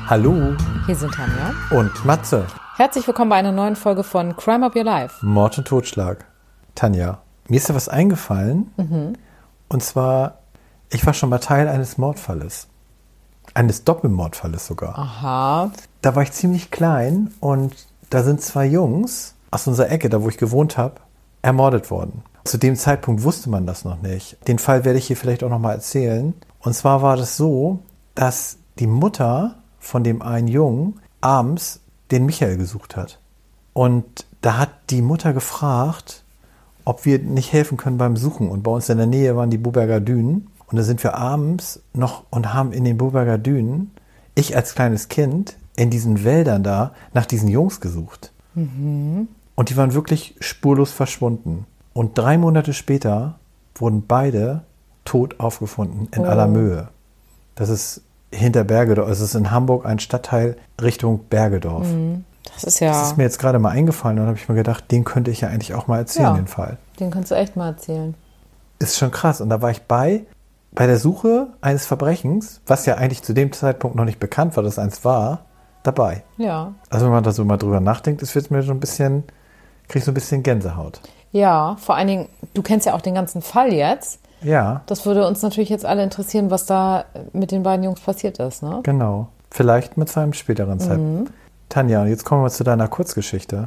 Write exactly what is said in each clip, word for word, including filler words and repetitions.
Hallo. Hier sind Tanja Und Matze. Herzlich willkommen bei einer neuen Folge von Crime Up Your Life. Mord und Totschlag. Tanja, mir ist da was eingefallen. Mhm. Und zwar, ich war schon mal Teil eines Mordfalles. Eines Doppelmordfalles sogar. Aha. Da war ich ziemlich klein und da sind zwei Jungs aus unserer Ecke, da wo ich gewohnt habe, ermordet worden. Zu dem Zeitpunkt wusste man das noch nicht. Den Fall werde ich hier vielleicht auch noch mal erzählen. Und zwar war das so, dass die Mutter von dem einen Jungen abends den Michael gesucht hat. Und da hat die Mutter gefragt, ob wir nicht helfen können beim Suchen. Und bei uns in der Nähe waren die Boberger Dünen. Und da sind wir abends noch und haben in den Boberger Dünen, ich als kleines Kind, in diesen Wäldern da nach diesen Jungs gesucht. Mhm. Und die waren wirklich spurlos verschwunden. Und drei Monate später wurden beide tot aufgefunden in oh. aller Mühe. Das ist hinter Bergedorf. Es ist in Hamburg ein Stadtteil Richtung Bergedorf. Mhm. Das ist ja... Das ist mir jetzt gerade mal eingefallen und habe ich mir gedacht, den könnte ich ja eigentlich auch mal erzählen, ja, den Fall. Den kannst du echt mal erzählen. Ist schon krass. Und da war ich bei, bei der Suche eines Verbrechens, was ja eigentlich zu dem Zeitpunkt noch nicht bekannt war, dass eins war, dabei. Ja. Also wenn man da so mal drüber nachdenkt, das wird mir so ein bisschen, krieg so ein bisschen Gänsehaut. Ja, vor allen Dingen, du kennst ja auch den ganzen Fall jetzt. Ja. Das würde uns natürlich jetzt alle interessieren, was da mit den beiden Jungs passiert ist, ne? Genau. Vielleicht mit seinem späteren Zeitpunkt. Mhm. Tanja, jetzt kommen wir zu deiner Kurzgeschichte.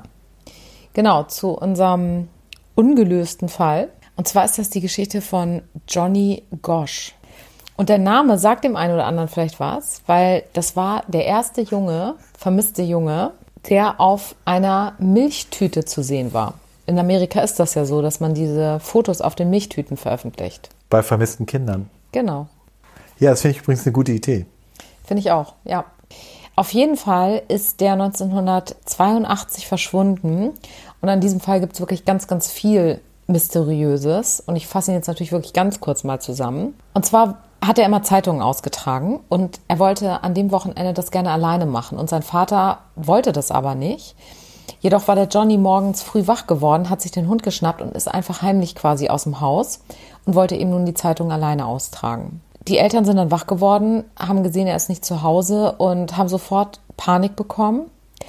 Genau, zu unserem ungelösten Fall. Und zwar ist das die Geschichte von Johnny Gosch. Und der Name sagt dem einen oder anderen vielleicht was, weil das war der erste Junge, vermisste Junge, der auf einer Milchtüte zu sehen war. In Amerika ist das ja so, dass man diese Fotos auf den Milchtüten veröffentlicht. Bei vermissten Kindern. Genau. Ja, das finde ich übrigens eine gute Idee. Finde ich auch, ja. Auf jeden Fall ist der neunzehnhundertzweiundachtzig verschwunden. Und an diesem Fall gibt es wirklich ganz, ganz viel Mysteriöses. Und ich fasse ihn jetzt natürlich wirklich ganz kurz mal zusammen. Und zwar hat er immer Zeitungen ausgetragen. Und er wollte an dem Wochenende das gerne alleine machen. Und sein Vater wollte das aber nicht. Jedoch war der Johnny morgens früh wach geworden, hat sich den Hund geschnappt und ist einfach heimlich quasi aus dem Haus und wollte eben nun die Zeitung alleine austragen. Die Eltern sind dann wach geworden, haben gesehen, er ist nicht zu Hause und haben sofort Panik bekommen.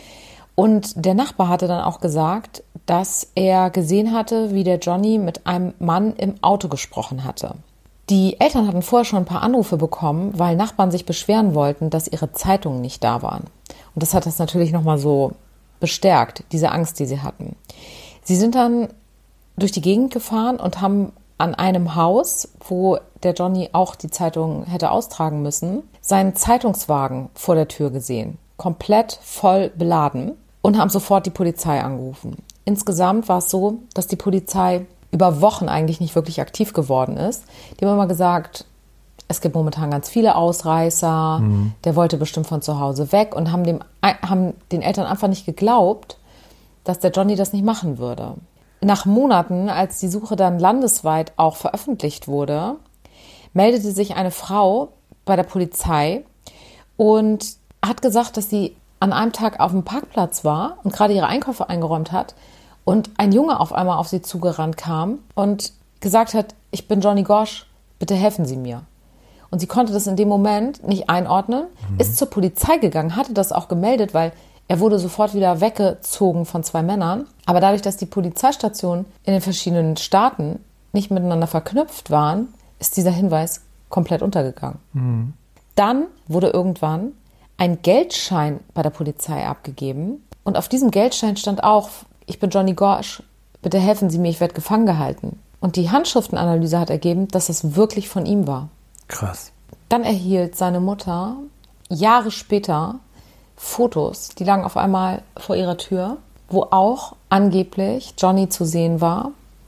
Und der Nachbar hatte dann auch gesagt, dass er gesehen hatte, wie der Johnny mit einem Mann im Auto gesprochen hatte. Die Eltern hatten vorher schon ein paar Anrufe bekommen, weil Nachbarn sich beschweren wollten, dass ihre Zeitungen nicht da waren. Und das hat das natürlich nochmal so bestärkt, diese Angst, die sie hatten. Sie sind dann durch die Gegend gefahren und haben an einem Haus, wo der Johnny auch die Zeitung hätte austragen müssen, seinen Zeitungswagen vor der Tür gesehen, komplett voll beladen, und haben sofort die Polizei angerufen. Insgesamt war es so, dass die Polizei über Wochen eigentlich nicht wirklich aktiv geworden ist. Die haben immer gesagt, es gibt momentan ganz viele Ausreißer, mhm. der wollte bestimmt von zu Hause weg, und haben, dem, haben den Eltern einfach nicht geglaubt, dass der Johnny das nicht machen würde. Nach Monaten, als die Suche dann landesweit auch veröffentlicht wurde, meldete sich eine Frau bei der Polizei und hat gesagt, dass sie an einem Tag auf dem Parkplatz war und gerade ihre Einkäufe eingeräumt hat und ein Junge auf einmal auf sie zugerannt kam und gesagt hat, ich bin Johnny Gosch, bitte helfen Sie mir. Und sie konnte das in dem Moment nicht einordnen, mhm. ist zur Polizei gegangen, hatte das auch gemeldet, weil er wurde sofort wieder weggezogen von zwei Männern. Aber dadurch, dass die Polizeistationen in den verschiedenen Staaten nicht miteinander verknüpft waren, ist dieser Hinweis komplett untergegangen. Mhm. Dann wurde irgendwann ein Geldschein bei der Polizei abgegeben. Und auf diesem Geldschein stand auch, ich bin Johnny Gosch, bitte helfen Sie mir, ich werde gefangen gehalten. Und die Handschriftenanalyse hat ergeben, dass das wirklich von ihm war. Krass. Dann erhielt seine Mutter Jahre später Fotos, die lagen auf einmal vor ihrer Tür, wo auch angeblich Johnny zu sehen war,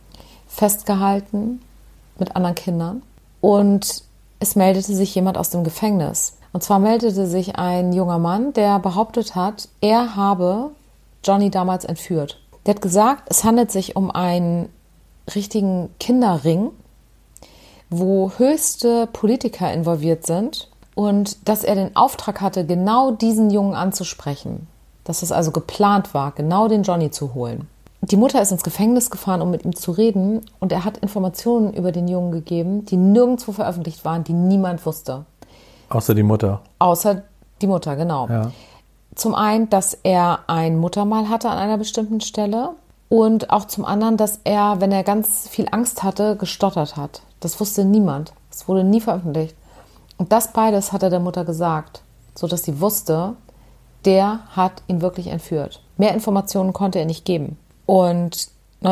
festgehalten mit anderen Kindern. Und es meldete sich jemand aus dem Gefängnis. Und zwar meldete sich ein junger Mann, der behauptet hat, er habe Johnny damals entführt. Der hat gesagt, es handelt sich um einen richtigen Kinderring, wo höchste Politiker involviert sind und dass er den Auftrag hatte, genau diesen Jungen anzusprechen. Dass es also geplant war, genau den Johnny zu holen. Die Mutter ist ins Gefängnis gefahren, um mit ihm zu reden, und er hat Informationen über den Jungen gegeben, die nirgendwo veröffentlicht waren, die niemand wusste. Außer die Mutter? Außer Die Mutter, genau. Ja. Zum einen, dass er ein Muttermal hatte an einer bestimmten Stelle und auch zum anderen, dass er, wenn er ganz viel Angst hatte, gestottert hat. Das wusste niemand. Das wurde nie veröffentlicht. Und das beides hat er der Mutter gesagt, sodass sie wusste, der hat ihn wirklich entführt. Mehr Informationen konnte er nicht geben. Und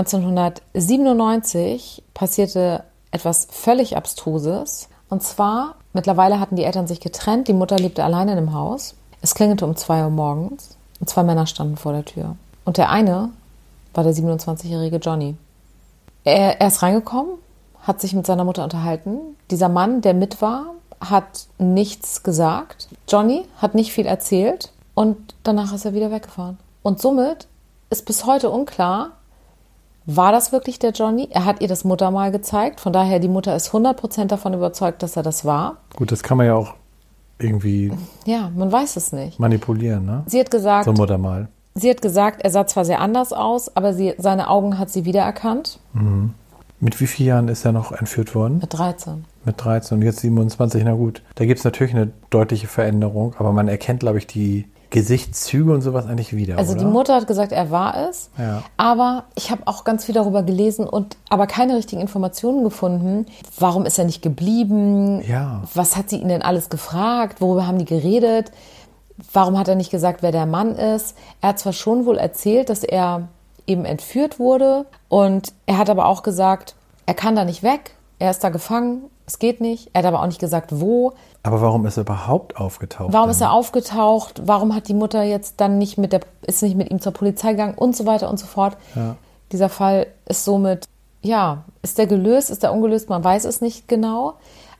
neunzehnhundertsiebenundneunzig passierte etwas völlig Abstruses. Und zwar, mittlerweile hatten die Eltern sich getrennt, die Mutter lebte alleine in dem Haus. Es klingelte um zwei Uhr morgens und zwei Männer standen vor der Tür. Und der eine war der siebenundzwanzigjährige Johnny. Er, er ist reingekommen, hat sich mit seiner Mutter unterhalten. Dieser Mann, der mit war, hat nichts gesagt. Johnny hat nicht viel erzählt und danach ist er wieder weggefahren. Und somit ist bis heute unklar, war das wirklich der Johnny? Er hat ihr das Muttermal gezeigt. Von daher, die Mutter ist hundert Prozent davon überzeugt, dass er das war. Gut, das kann man ja auch irgendwie Ja, man weiß es nicht. manipulieren, ne? Sie hat gesagt, So ein Muttermal. sie hat gesagt, er sah zwar sehr anders aus, aber sie, seine Augen hat sie wiedererkannt. Mhm. Mit wie vielen Jahren ist er noch entführt worden? Mit dreizehn. Mit dreizehn und jetzt siebenundzwanzig, na gut. Da gibt es natürlich eine deutliche Veränderung, aber man erkennt, glaube ich, die Gesichtszüge und sowas eigentlich wieder, Also oder? die Mutter hat gesagt, er war es. Ja. Aber ich habe auch ganz viel darüber gelesen und aber keine richtigen Informationen gefunden. Warum ist er nicht geblieben? Ja. Was hat sie ihn denn alles gefragt? Worüber haben die geredet? Warum hat er nicht gesagt, wer der Mann ist? Er hat zwar schon wohl erzählt, dass er eben entführt wurde und er hat aber auch gesagt, er kann da nicht weg. Er ist da gefangen. Es geht nicht. Er hat aber auch nicht gesagt, wo. Aber warum ist er überhaupt aufgetaucht? Warum denn? ist er aufgetaucht? Warum hat die Mutter jetzt dann nicht mit der, ist nicht mit ihm zur Polizei gegangen und so weiter und so fort? Ja. Dieser Fall ist somit, ja, ist der gelöst, ist der ungelöst? Man weiß es nicht genau,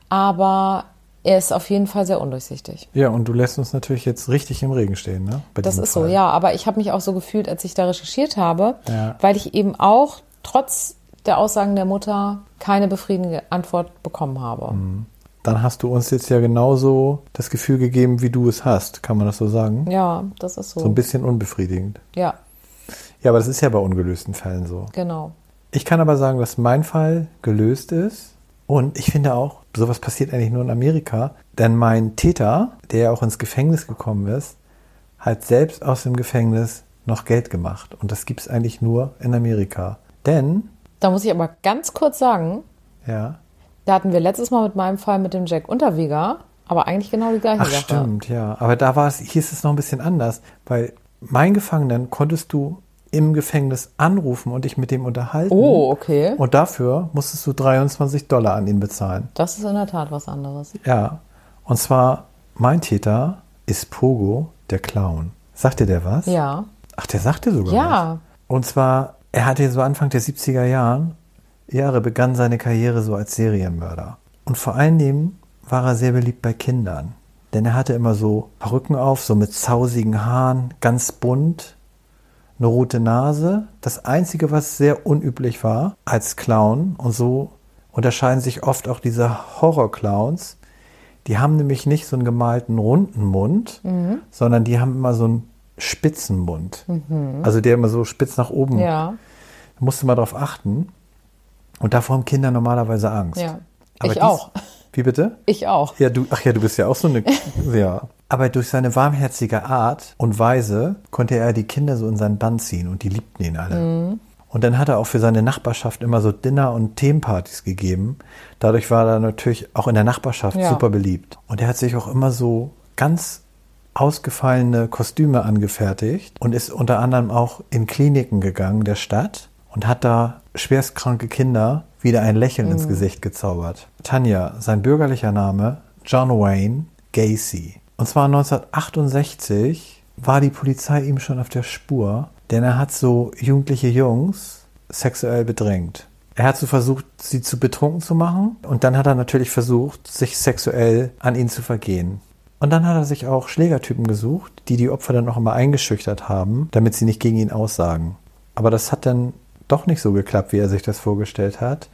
aber er ist auf jeden Fall sehr undurchsichtig. Ja, und du lässt uns natürlich jetzt richtig im Regen stehen, ne? Bei Das diesem ist Fall. so, ja, aber ich habe mich auch so gefühlt, als ich da recherchiert habe, Ja. weil ich eben auch trotz der Aussagen der Mutter keine befriedigende Antwort bekommen habe. Dann hast du uns jetzt ja genauso das Gefühl gegeben, wie du es hast. Kann man das so sagen? Ja, das ist so. So ein bisschen unbefriedigend. Ja, Ja, aber das ist ja bei ungelösten Fällen so. genau. Ich kann aber sagen, dass mein Fall gelöst ist. Und ich finde auch, sowas passiert eigentlich nur in Amerika. Denn mein Täter, der ja auch ins Gefängnis gekommen ist, hat selbst aus dem Gefängnis noch Geld gemacht. Und das gibt es eigentlich nur in Amerika. Denn, Da muss ich aber ganz kurz sagen, ja, da hatten wir letztes Mal mit meinem Fall mit dem Jack Unterweger, aber eigentlich genau die gleiche ach Sache. stimmt, ja. Aber da war es, hier ist es noch ein bisschen anders. Weil mein Gefangenen konntest du im Gefängnis anrufen und dich mit dem unterhalten. Oh, okay. Und dafür musstest du dreiundzwanzig Dollar an ihn bezahlen. Das ist in der Tat was anderes. Ja, und zwar, mein Täter ist Pogo, der Clown. Sagt dir der was? Ja. Ach, der sagte sogar Ja. was. Und zwar, er hatte so Anfang der siebziger Jahren, Jahre begann seine Karriere so als Serienmörder. Und vor allen Dingen war er sehr beliebt bei Kindern. Denn er hatte immer so Perücken auf, so mit zausigen Haaren, ganz bunt, eine rote Nase. Das Einzige, was sehr unüblich war als Clown, und so unterscheiden sich oft auch diese Horror-Clowns, die haben nämlich nicht so einen gemalten runden Mund, Mhm. sondern die haben immer so einen spitzen Mund. Also der immer so spitz nach oben. Ja. Da musst du mal drauf achten. Und davor haben Kinder normalerweise Angst. Ja. Aber Ich dies- auch. Wie bitte? Ich auch. Ja, du, ach ja, du bist ja auch so eine, ja. Aber durch seine warmherzige Art und Weise konnte er die Kinder so in seinen Bann ziehen und die liebten ihn alle. Mhm. Und dann hat er auch für seine Nachbarschaft immer so Dinner- und Themenpartys gegeben. Dadurch war er natürlich auch in der Nachbarschaft Ja. super beliebt. Und er hat sich auch immer so ganz ausgefallene Kostüme angefertigt und ist unter anderem auch in Kliniken gegangen der Stadt und hat da schwerstkranke Kinder wieder ein Lächeln ins Gesicht gezaubert. Tanja, sein bürgerlicher Name John Wayne Gacy. Und zwar neunzehnhundertachtundsechzig war die Polizei ihm schon auf der Spur, denn er hat so jugendliche Jungs sexuell bedrängt. Er hat so versucht, sie zu betrunken zu machen und dann hat er natürlich versucht, sich sexuell an ihnen zu vergehen. Und dann hat er sich auch Schlägertypen gesucht, die die Opfer dann auch immer eingeschüchtert haben, damit sie nicht gegen ihn aussagen. Aber das hat dann doch nicht so geklappt, wie er sich das vorgestellt hat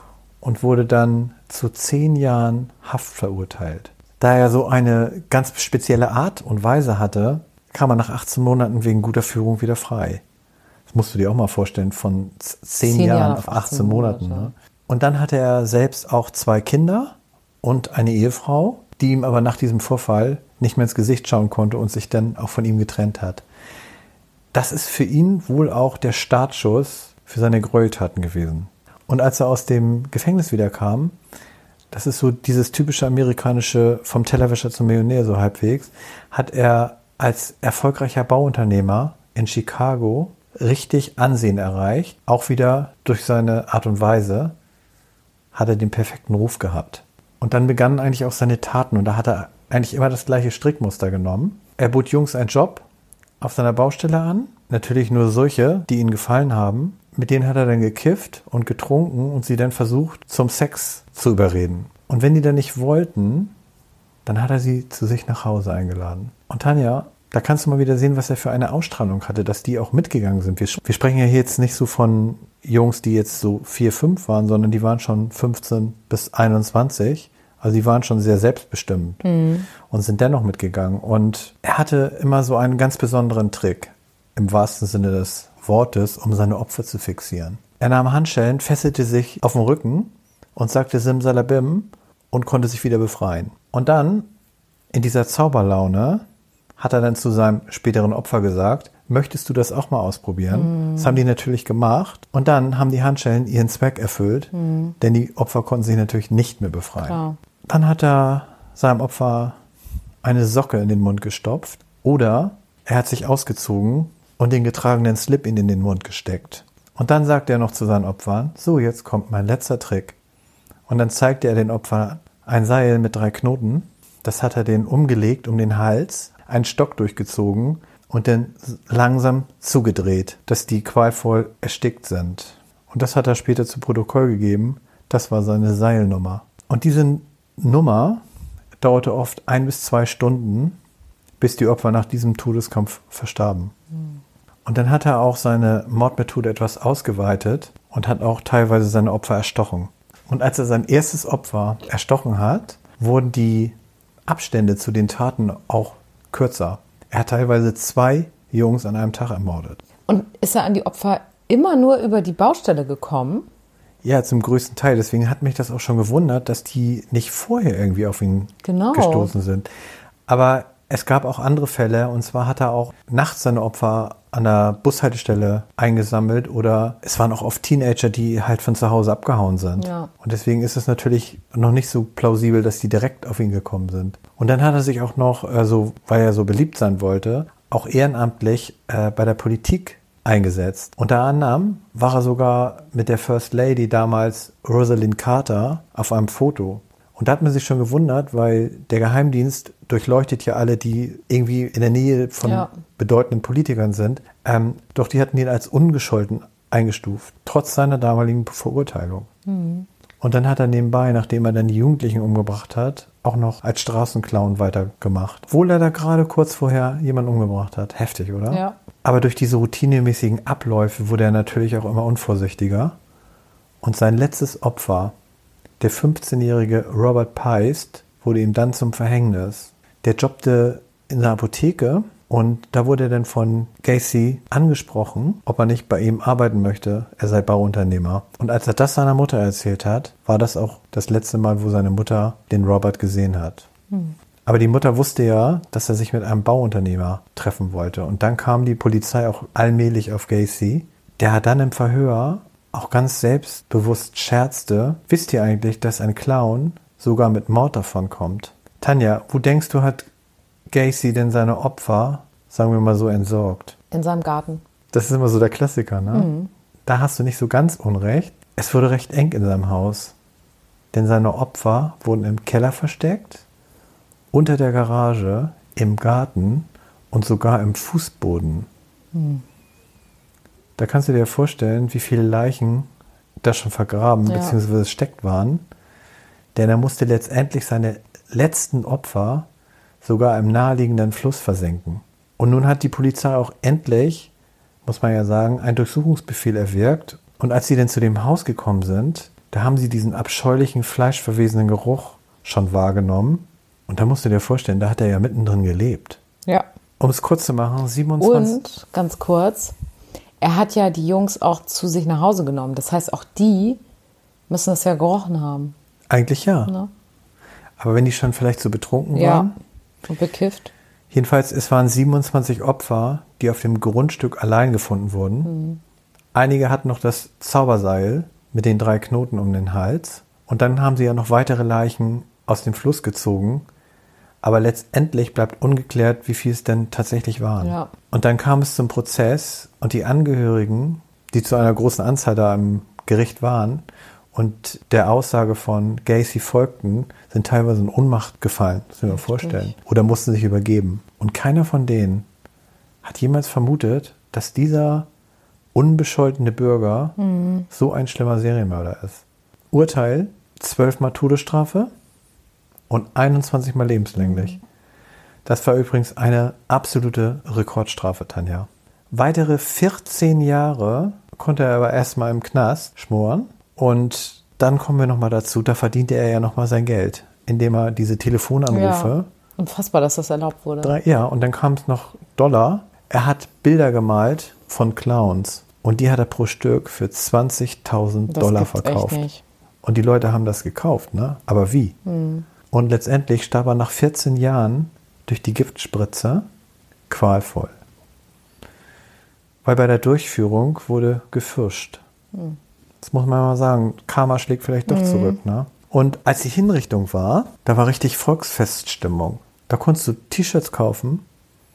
und wurde dann zu zehn Jahren Haft verurteilt. Da er so eine ganz spezielle Art und Weise hatte, kam er nach achtzehn Monaten wegen guter Führung wieder frei. Das musst du dir auch mal vorstellen, von z- zehn, Zehn Jahren Jahre auf auf achtzehn Monaten. Monate. Ne? Und dann hatte er selbst auch zwei Kinder und eine Ehefrau. die ihm aber nach diesem Vorfall nicht mehr ins Gesicht schauen konnte und sich dann auch von ihm getrennt hat. Das ist für ihn wohl auch der Startschuss für seine Gräueltaten gewesen. Und als er aus dem Gefängnis wieder kam, das ist so dieses typische amerikanische vom Tellerwäscher zum Millionär so halbwegs, hat er als erfolgreicher Bauunternehmer in Chicago richtig Ansehen erreicht. Auch wieder durch seine Art und Weise hat er den perfekten Ruf gehabt. Und dann begannen eigentlich auch seine Taten und da hat er eigentlich immer das gleiche Strickmuster genommen. Er bot Jungs einen Job auf seiner Baustelle an, natürlich nur solche, die ihm gefallen haben. Mit denen hat er dann gekifft und getrunken und sie dann versucht, zum Sex zu überreden. Und wenn die dann nicht wollten, dann hat er sie zu sich nach Hause eingeladen. Und Tanja, da kannst du mal wieder sehen, was er für eine Ausstrahlung hatte, dass die auch mitgegangen sind. Wir, wir sprechen ja hier jetzt nicht so von Jungs, die jetzt so vier, fünf waren, sondern die waren schon fünfzehn bis einundzwanzig. Also die waren schon sehr selbstbestimmt mhm. und sind dennoch mitgegangen. Und er hatte immer so einen ganz besonderen Trick, im wahrsten Sinne des Wortes, um seine Opfer zu fixieren. Er nahm Handschellen, fesselte sich auf den Rücken und sagte Simsalabim und konnte sich wieder befreien. Und dann, in dieser Zauberlaune, hat er dann zu seinem späteren Opfer gesagt, möchtest du das auch mal ausprobieren? Mm. Das haben die natürlich gemacht. Und dann haben die Handschellen ihren Zweck erfüllt, mm. denn die Opfer konnten sich natürlich nicht mehr befreien. Klar. Dann hat er seinem Opfer eine Socke in den Mund gestopft oder er hat sich ausgezogen und den getragenen Slip in den Mund gesteckt. Und dann sagt er noch zu seinen Opfern, so, jetzt kommt mein letzter Trick. Und dann zeigte er den Opfern ein Seil mit drei Knoten. Das hat er denen umgelegt um den Hals, einen Stock durchgezogen und dann langsam zugedreht, dass die qualvoll erstickt sind. Und das hat er später zu Protokoll gegeben. Das war seine Seilnummer. Und diese Nummer dauerte oft ein bis zwei Stunden, bis die Opfer nach diesem Todeskampf verstarben. Mhm. Und dann hat er auch seine Mordmethode etwas ausgeweitet und hat auch teilweise seine Opfer erstochen. Und als er sein erstes Opfer erstochen hat, wurden die Abstände zu den Taten auch kürzer. Er hat teilweise zwei Jungs an einem Tag ermordet. Und ist er an die Opfer immer nur über die Baustelle gekommen? Ja, zum größten Teil. Deswegen hat mich das auch schon gewundert, dass die nicht vorher irgendwie auf ihn genau. gestoßen sind. Aber es gab auch andere Fälle. Und zwar hat er auch nachts seine Opfer an der Bushaltestelle eingesammelt. Oder es waren auch oft Teenager, die halt von zu Hause abgehauen sind. Ja. Und deswegen ist es natürlich noch nicht so plausibel, dass die direkt auf ihn gekommen sind. Und dann hat er sich auch noch, also, weil er so beliebt sein wollte, auch ehrenamtlich äh, bei der Politik eingesetzt. Unter anderem war er sogar mit der First Lady damals, Rosalind Carter, auf einem Foto. Und da hat man sich schon gewundert, weil der Geheimdienst durchleuchtet ja alle, die irgendwie in der Nähe von ja. bedeutenden Politikern sind. Ähm, doch die hatten ihn als ungescholten eingestuft, trotz seiner damaligen Verurteilung. Mhm. Und dann hat er nebenbei, nachdem er dann die Jugendlichen umgebracht hat, auch noch als Straßenclown weitergemacht. Obwohl er da gerade kurz vorher jemanden umgebracht hat. Heftig, oder? Ja. Aber durch diese routinemäßigen Abläufe wurde er natürlich auch immer unvorsichtiger. Und sein letztes Opfer, der fünfzehnjährige Robert Peist, wurde ihm dann zum Verhängnis. Der jobbte in der Apotheke und da wurde er dann von Gacy angesprochen, ob er nicht bei ihm arbeiten möchte. Er sei Bauunternehmer. Und als er das seiner Mutter erzählt hat, war das auch das letzte Mal, wo seine Mutter den Robert gesehen hat. Hm. Aber die Mutter wusste ja, dass er sich mit einem Bauunternehmer treffen wollte. Und dann kam die Polizei auch allmählich auf Gacy. Der hat dann im Verhör auch ganz selbstbewusst scherzte. Wisst ihr eigentlich, dass ein Clown sogar mit Mord davon kommt? Tanja, wo denkst du, hat Gacy denn seine Opfer, sagen wir mal so, entsorgt? In seinem Garten. Das ist immer so der Klassiker, ne? Mhm. Da hast du nicht so ganz unrecht. Es wurde recht eng in seinem Haus. Denn seine Opfer wurden im Keller versteckt, unter der Garage, im Garten und sogar im Fußboden. Mhm. Da kannst du dir vorstellen, wie viele Leichen da schon vergraben ja. bzw. versteckt waren. Denn er musste letztendlich seine letzten Opfer sogar im naheliegenden Fluss versenken. Und nun hat die Polizei auch endlich, muss man ja sagen, einen Durchsuchungsbefehl erwirkt. Und als sie dann zu dem Haus gekommen sind, da haben sie diesen abscheulichen, fleischverwesenen Geruch schon wahrgenommen. Und da musst du dir vorstellen, da hat er ja mittendrin gelebt. Ja. Um es kurz zu machen, siebenundzwanzig... Und, ganz kurz, er hat ja die Jungs auch zu sich nach Hause genommen. Das heißt, auch die müssen es ja gerochen haben. Eigentlich ja. ja. Aber wenn die schon vielleicht so betrunken Ja, waren. und bekifft. Jedenfalls, es waren siebenundzwanzig Opfer, die auf dem Grundstück allein gefunden wurden. Mhm. Einige hatten noch das Zauberseil mit den drei Knoten um den Hals. Und dann haben sie ja noch weitere Leichen aus dem Fluss gezogen. Aber letztendlich bleibt ungeklärt, wie viel es denn tatsächlich waren. Ja. Und dann kam es zum Prozess und die Angehörigen, die zu einer großen Anzahl da im Gericht waren und der Aussage von Gacy folgten, sind teilweise in Ohnmacht gefallen, das müssen wir vorstellen. Oder mussten sich übergeben. Und keiner von denen hat jemals vermutet, dass dieser unbescholtene Bürger mhm. so ein schlimmer Serienmörder ist. Urteil, zwölfmal Todesstrafe und einundzwanzig Mal lebenslänglich. Mhm. Das war übrigens eine absolute Rekordstrafe, Tanja. Weitere vierzehn Jahre konnte er aber erstmal im Knast schmoren. Und dann kommen wir nochmal dazu, da verdiente er ja nochmal sein Geld, indem er diese Telefonanrufe... Ja, unfassbar, dass das erlaubt wurde. Drei, ja, und dann kam es noch Dollar. Er hat Bilder gemalt von Clowns und die hat er pro Stück für zwanzigtausend Dollar verkauft. Echt nicht. Und die Leute haben das gekauft, ne? Aber wie? Hm. Und letztendlich starb er nach vierzehn Jahren durch die Giftspritze qualvoll. Weil bei der Durchführung wurde gefischt. Hm. Das muss man mal sagen. Karma schlägt vielleicht doch mhm. zurück, ne? Und als die Hinrichtung war, da war richtig Volksfeststimmung. Da konntest du T-Shirts kaufen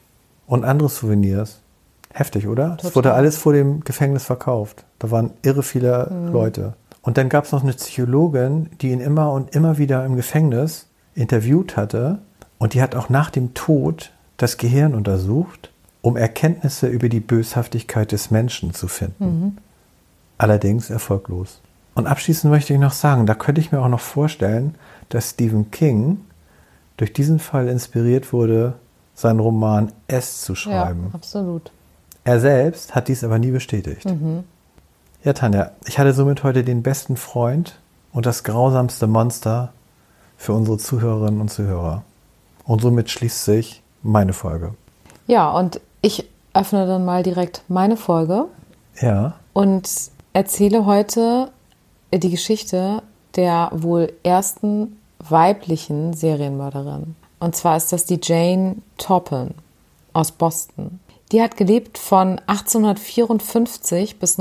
und andere Souvenirs. Heftig, oder? Es wurde alles vor dem Gefängnis verkauft. Da waren irre viele mhm. Leute. Und dann gab es noch eine Psychologin, die ihn immer und immer wieder im Gefängnis interviewt hatte. Und die hat auch nach dem Tod das Gehirn untersucht, um Erkenntnisse über die Böshaftigkeit des Menschen zu finden. Mhm. Allerdings erfolglos. Und abschließend möchte ich noch sagen, da könnte ich mir auch noch vorstellen, dass Stephen King durch diesen Fall inspiriert wurde, seinen Roman S zu schreiben. Ja, absolut. Er selbst hat dies aber nie bestätigt. Mhm. Ja, Tanja, ich hatte somit heute den besten Freund und das grausamste Monster für unsere Zuhörerinnen und Zuhörer. Und somit schließt sich meine Folge. Ja, und ich öffne dann mal direkt meine Folge. Ja. Und erzähle heute die Geschichte der wohl ersten weiblichen Serienmörderin. Und zwar ist das die Jane Toppan aus Boston. Die hat gelebt von achtzehnhundertvierundfünfzig bis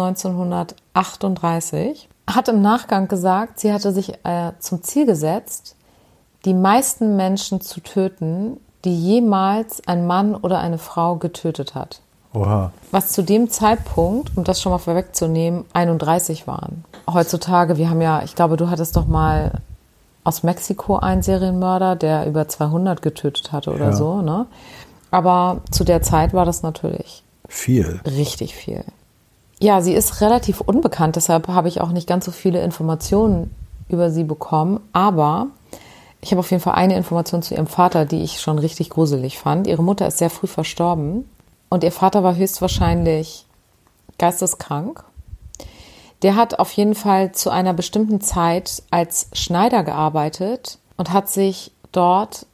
neunzehnhundertachtunddreißig. Hat im Nachgang gesagt, sie hatte sich äh, zum Ziel gesetzt, die meisten Menschen zu töten, die jemals ein Mann oder eine Frau getötet hat. Oha. Was zu dem Zeitpunkt, um das schon mal vorwegzunehmen, einunddreißig waren. Heutzutage, wir haben ja, ich glaube, du hattest doch mal aus Mexiko einen Serienmörder, der über zweihundert getötet hatte oder ja. so, ne? Aber zu der Zeit war das natürlich viel. Richtig viel. Ja, sie ist relativ unbekannt, deshalb habe ich auch nicht ganz so viele Informationen über sie bekommen. Aber ich habe auf jeden Fall eine Information zu ihrem Vater, die ich schon richtig gruselig fand. Ihre Mutter ist sehr früh verstorben. Und ihr Vater war höchstwahrscheinlich geisteskrank. Der hat auf jeden Fall zu einer bestimmten Zeit als Schneider gearbeitet und hat sich dort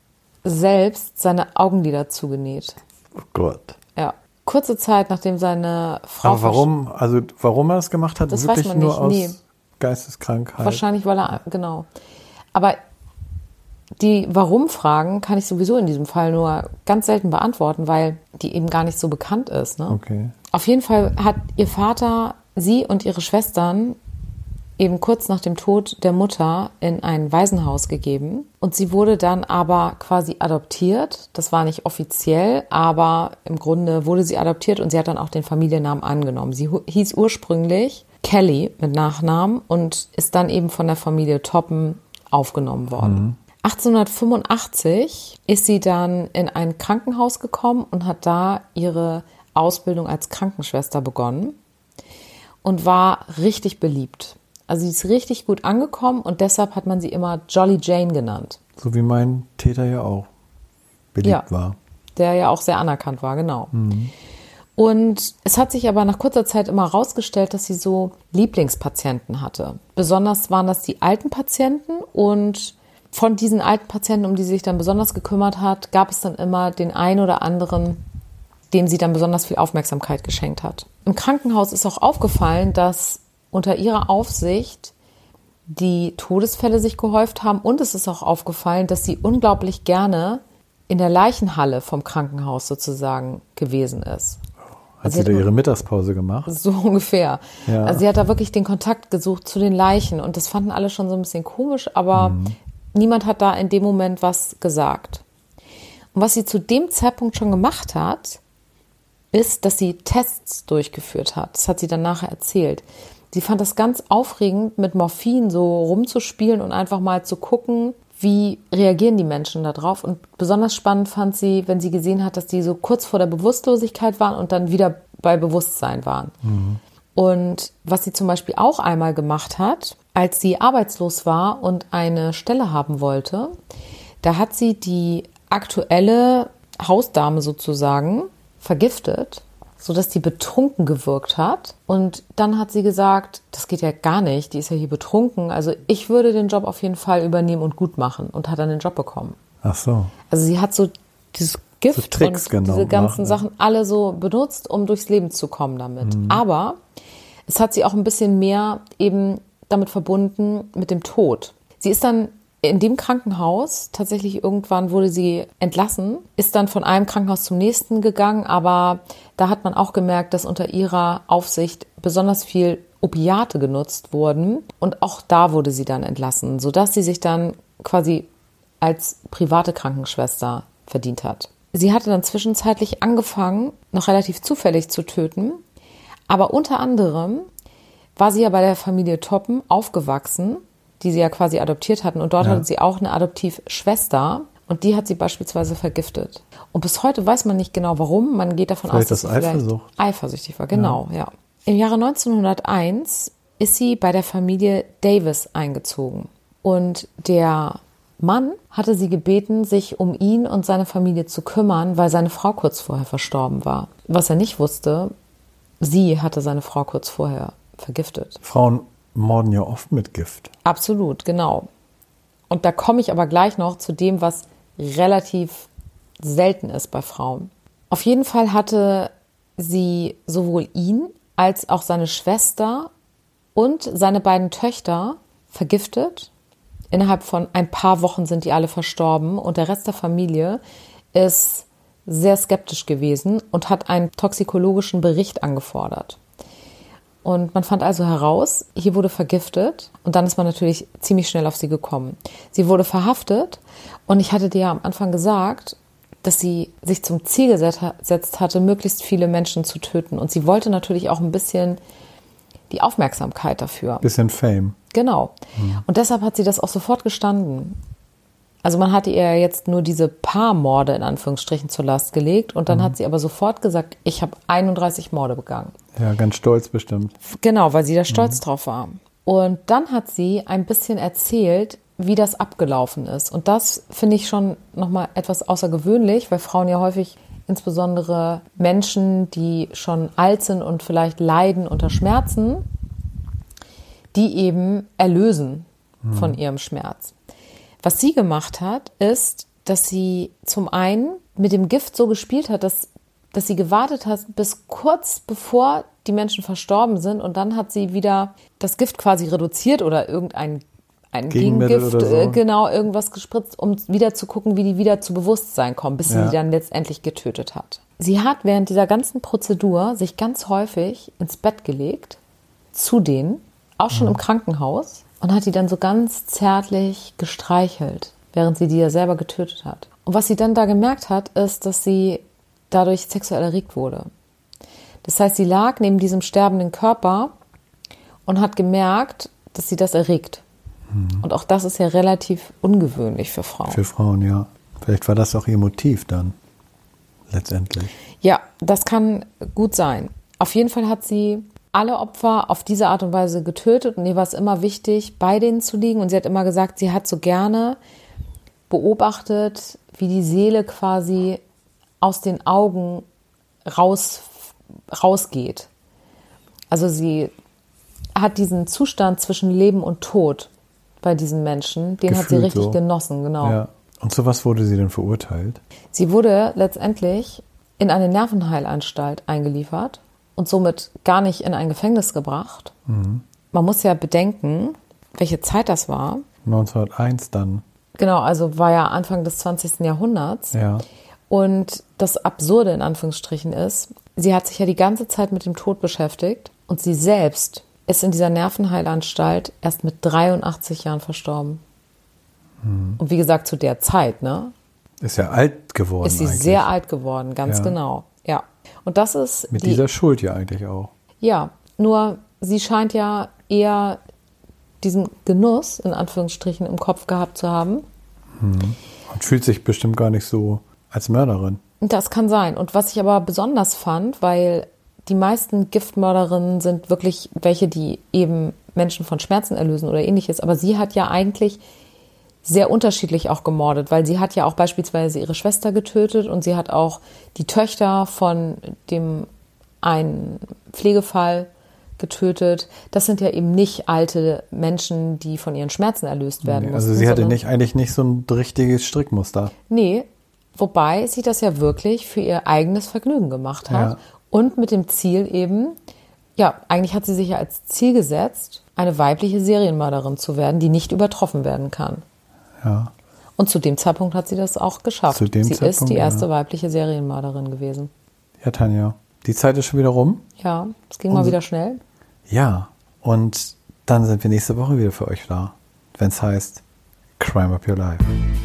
selbst seine Augenlider zugenäht. Oh Gott. Ja. Kurze Zeit, nachdem seine Frau... Aber warum, also warum er das gemacht hat? Das wirklich weiß man nicht, nur aus nee. Geisteskrankheit? Wahrscheinlich, weil er... Genau. Aber die Warum-Fragen kann ich sowieso in diesem Fall nur ganz selten beantworten, weil die eben gar nicht so bekannt ist. Ne? Okay. Auf jeden Fall hat ihr Vater sie und ihre Schwestern eben kurz nach dem Tod der Mutter in ein Waisenhaus gegeben. Und sie wurde dann aber quasi adoptiert. Das war nicht offiziell, aber im Grunde wurde sie adoptiert und sie hat dann auch den Familiennamen angenommen. Sie hieß ursprünglich Kelly mit Nachnamen und ist dann eben von der Familie Toppan aufgenommen worden. Mhm. achtzehnhundertfünfundachtzig ist sie dann in ein Krankenhaus gekommen und hat da ihre Ausbildung als Krankenschwester begonnen und war richtig beliebt. Also sie ist richtig gut angekommen und deshalb hat man sie immer Jolly Jane genannt. So wie mein Täter ja auch beliebt ja, war. Der ja auch sehr anerkannt war, genau. Mhm. Und es hat sich aber nach kurzer Zeit immer herausgestellt, dass sie so Lieblingspatienten hatte. Besonders waren das die alten Patienten und von diesen alten Patienten, um die sie sich dann besonders gekümmert hat, gab es dann immer den einen oder anderen, dem sie dann besonders viel Aufmerksamkeit geschenkt hat. Im Krankenhaus ist auch aufgefallen, dass unter ihrer Aufsicht die Todesfälle sich gehäuft haben und es ist auch aufgefallen, dass sie unglaublich gerne in der Leichenhalle vom Krankenhaus sozusagen gewesen ist. Hat sie, sie da ihre Mittagspause gemacht? So ungefähr. Ja. Also sie hat da wirklich den Kontakt gesucht zu den Leichen und das fanden alle schon so ein bisschen komisch, aber mhm. niemand hat da in dem Moment was gesagt. Und was sie zu dem Zeitpunkt schon gemacht hat, ist, dass sie Tests durchgeführt hat. Das hat sie dann nachher erzählt. Sie fand das ganz aufregend, mit Morphin so rumzuspielen und einfach mal zu gucken, wie reagieren die Menschen da drauf. Und besonders spannend fand sie, wenn sie gesehen hat, dass die so kurz vor der Bewusstlosigkeit waren und dann wieder bei Bewusstsein waren. Mhm. Und was sie zum Beispiel auch einmal gemacht hat, als sie arbeitslos war und eine Stelle haben wollte, da hat sie die aktuelle Hausdame sozusagen vergiftet, sodass die betrunken gewirkt hat. Und dann hat sie gesagt, das geht ja gar nicht, die ist ja hier betrunken. Also ich würde den Job auf jeden Fall übernehmen und gut machen und hat dann den Job bekommen. Ach so. Also sie hat so dieses Gift so Tricks und diese ganzen machen, Sachen alle so benutzt, um durchs Leben zu kommen damit. Mhm. Aber es hat sie auch ein bisschen mehr eben damit verbunden mit dem Tod. Sie ist dann in dem Krankenhaus, tatsächlich irgendwann wurde sie entlassen, ist dann von einem Krankenhaus zum nächsten gegangen, aber da hat man auch gemerkt, dass unter ihrer Aufsicht besonders viel Opiate genutzt wurden und auch da wurde sie dann entlassen, sodass sie sich dann quasi als private Krankenschwester verdient hat. Sie hatte dann zwischenzeitlich angefangen, noch relativ zufällig zu töten, aber unter anderem war sie ja bei der Familie Toppen aufgewachsen, die sie ja quasi adoptiert hatten. Und dort ja. hatte sie auch eine Adoptivschwester und die hat sie beispielsweise vergiftet. Und bis heute weiß man nicht genau, warum. Man geht davon vielleicht aus, dass das sie Eifersucht. vielleicht eifersüchtig war. Genau, ja. ja. Im Jahre neunzehnhunderteins ist sie bei der Familie Davis eingezogen. Und der Mann hatte sie gebeten, sich um ihn und seine Familie zu kümmern, weil seine Frau kurz vorher verstorben war. Was er nicht wusste, sie hatte seine Frau kurz vorher vergiftet. Frauen morden ja oft mit Gift. Absolut, genau. Und da komme ich aber gleich noch zu dem, was relativ selten ist bei Frauen. Auf jeden Fall hatte sie sowohl ihn als auch seine Schwester und seine beiden Töchter vergiftet. Innerhalb von ein paar Wochen sind die alle verstorben und der Rest der Familie ist sehr skeptisch gewesen und hat einen toxikologischen Bericht angefordert. Und man fand also heraus, hier wurde vergiftet und dann ist man natürlich ziemlich schnell auf sie gekommen. Sie wurde verhaftet und ich hatte dir ja am Anfang gesagt, dass sie sich zum Ziel gesetzt hatte, möglichst viele Menschen zu töten. Und sie wollte natürlich auch ein bisschen die Aufmerksamkeit dafür. Bisschen Fame. Genau. Mhm. Und deshalb hat sie das auch sofort gestanden. Also man hatte ihr jetzt nur diese paar Morde in Anführungsstrichen zur Last gelegt und dann mhm. hat sie aber sofort gesagt, ich habe einunddreißig Morde begangen. Ja, ganz stolz bestimmt. Genau, weil sie da stolz mhm. drauf war. Und dann hat sie ein bisschen erzählt, wie das abgelaufen ist. Und das finde ich schon nochmal etwas außergewöhnlich, weil Frauen ja häufig, insbesondere Menschen, die schon alt sind und vielleicht leiden unter Schmerzen, die eben erlösen mhm. von ihrem Schmerz. Was sie gemacht hat, ist, dass sie zum einen mit dem Gift so gespielt hat, dass, dass sie gewartet hat, bis kurz bevor die Menschen verstorben sind und dann hat sie wieder das Gift quasi reduziert oder irgendein ein Gegengift, oder so. äh, genau, irgendwas gespritzt, um wieder zu gucken, wie die wieder zu Bewusstsein kommen, bis sie ja. sie dann letztendlich getötet hat. Sie hat während dieser ganzen Prozedur sich ganz häufig ins Bett gelegt, zu denen, auch schon mhm. im Krankenhaus, und hat die dann so ganz zärtlich gestreichelt, während sie die ja selber getötet hat. Und was sie dann da gemerkt hat, ist, dass sie dadurch sexuell erregt wurde. Das heißt, sie lag neben diesem sterbenden Körper und hat gemerkt, dass sie das erregt. Mhm. Und auch das ist ja relativ ungewöhnlich für Frauen. Für Frauen, ja. Vielleicht war das auch ihr Motiv dann, letztendlich. Ja, das kann gut sein. Auf jeden Fall hat sie alle Opfer auf diese Art und Weise getötet und ihr war es immer wichtig, bei denen zu liegen. Und sie hat immer gesagt, sie hat so gerne beobachtet, wie die Seele quasi aus den Augen raus, rausgeht. Also sie hat diesen Zustand zwischen Leben und Tod bei diesen Menschen, den Gefühlt hat sie richtig so. genossen, genau. Ja. Und zu was wurde sie denn verurteilt? Sie wurde letztendlich in eine Nervenheilanstalt eingeliefert und somit gar nicht in ein Gefängnis gebracht. Mhm. Man muss ja bedenken, welche Zeit das war. neunzehnhunderteins dann. Genau, also war ja Anfang des zwanzigsten Jahrhunderts. Ja. Und das Absurde in Anführungsstrichen ist, sie hat sich ja die ganze Zeit mit dem Tod beschäftigt und sie selbst ist in dieser Nervenheilanstalt erst mit dreiundachtzig Jahren verstorben. Hm. Und wie gesagt, zu der Zeit, ne? Ist ja alt geworden. Ist sie eigentlich. sehr alt geworden, ganz ja. genau. Ja. Und das ist. Mit die, dieser Schuld ja eigentlich auch. Ja, nur sie scheint ja eher diesen Genuss, in Anführungsstrichen, im Kopf gehabt zu haben. Hm. Und fühlt sich bestimmt gar nicht so als Mörderin. Das kann sein. Und was ich aber besonders fand, weil die meisten Giftmörderinnen sind wirklich welche, die eben Menschen von Schmerzen erlösen oder ähnliches. Aber sie hat ja eigentlich sehr unterschiedlich auch gemordet, weil sie hat ja auch beispielsweise ihre Schwester getötet und sie hat auch die Töchter von dem einen Pflegefall getötet. Das sind ja eben nicht alte Menschen, die von ihren Schmerzen erlöst werden nee, mussten. Also sie hatte nicht eigentlich nicht so ein richtiges Strickmuster. Nee, wobei sie das ja wirklich für ihr eigenes Vergnügen gemacht hat. Ja. Und mit dem Ziel eben, ja, eigentlich hat sie sich ja als Ziel gesetzt, eine weibliche Serienmörderin zu werden, die nicht übertroffen werden kann. Ja. Und zu dem Zeitpunkt hat sie das auch geschafft. Zu dem sie Zeitpunkt, ist die erste ja. weibliche Serienmörderin gewesen. Ja, Tanja, die Zeit ist schon wieder rum. Ja, es ging Und mal wieder schnell. Ja, und dann sind wir nächste Woche wieder für euch da, wenn es heißt Crime Up Your Life.